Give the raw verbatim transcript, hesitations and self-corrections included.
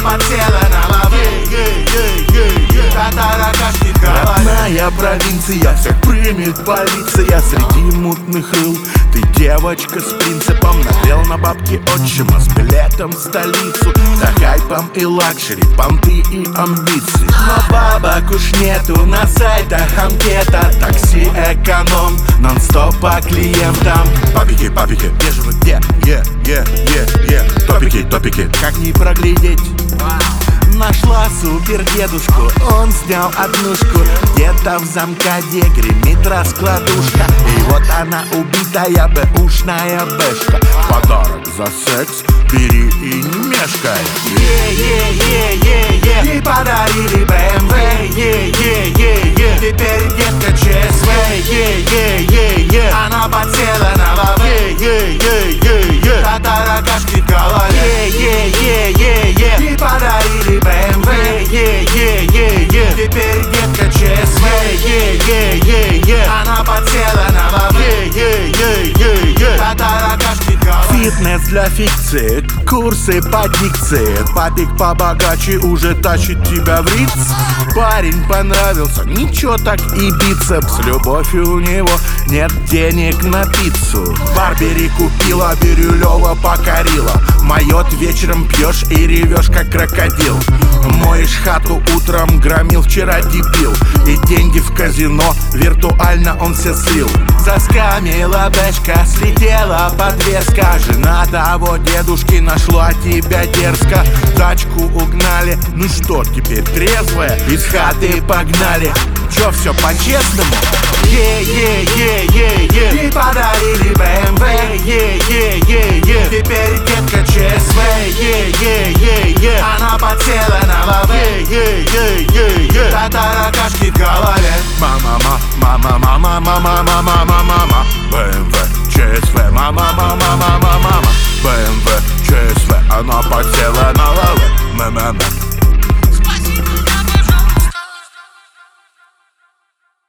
подсела на лавы. Татаракашки в голове. Родная провинция, всех примет полиция. Среди мутных рыл ты девочка с принципом. Надел на бабки отчима с билетом в столицу. За хайпом и лакшери, понты и амбиции. Но бабок уж нету на сайтах анкета. Такси эконом, нон-стоп по клиентам. Папики, папики, где же вы, где? Е, е, е, е. Топики, топики, как не проглядеть? Нашла супер дедушку, он снял однушку. Где-то в замкаде гремит раскладушка. И вот она убитая бэушная бэшка. Подарок за секс бери и не мешкай. Е-е-е-е-е. Ей подарили бэ эм вэ. Е-е-е-е. Теперь детка ЧСВ. Е-е-е-е. Она подсела на лавы. Е-е-е-е. Татаракашки в голове. Е-е-е-е-е. Ей подарили бэ эм вэ. Е-е-е-е. Теперь детка ЧСВ. Е-е-е-е. Она подсела на лавы. Е-е-е-е. Татаракашки в голове. Фитнес для фикции, курсы по дикции. Папик побогаче уже тащит тебя в риц. Парень понравился, ничего так и бицепс. Любовью у него нет денег на пиццу. Барбери купила, Бирюлева покорила. Моет вечером пьешь и ревешь как крокодил. Моешь хату утром, громил вчера дебил. И деньги в казино, виртуально он все слил. Заскамила бэшка, слетела подвеска. Жена того дедушки нашла тебя дерзко. Тачку угнали, ну что теперь трезвая? Из хаты погнали. Чё, все по-честному? Е-е-е-е-е. Ей подарили бэ эм вэ. Е-е-е-е. Теперь детка ЧСВ. Е-е-е-е. Она подсела на лавы. Е-е-е-е. Татаракашки в голове. Мама, мама, мама, мама, мама, мама.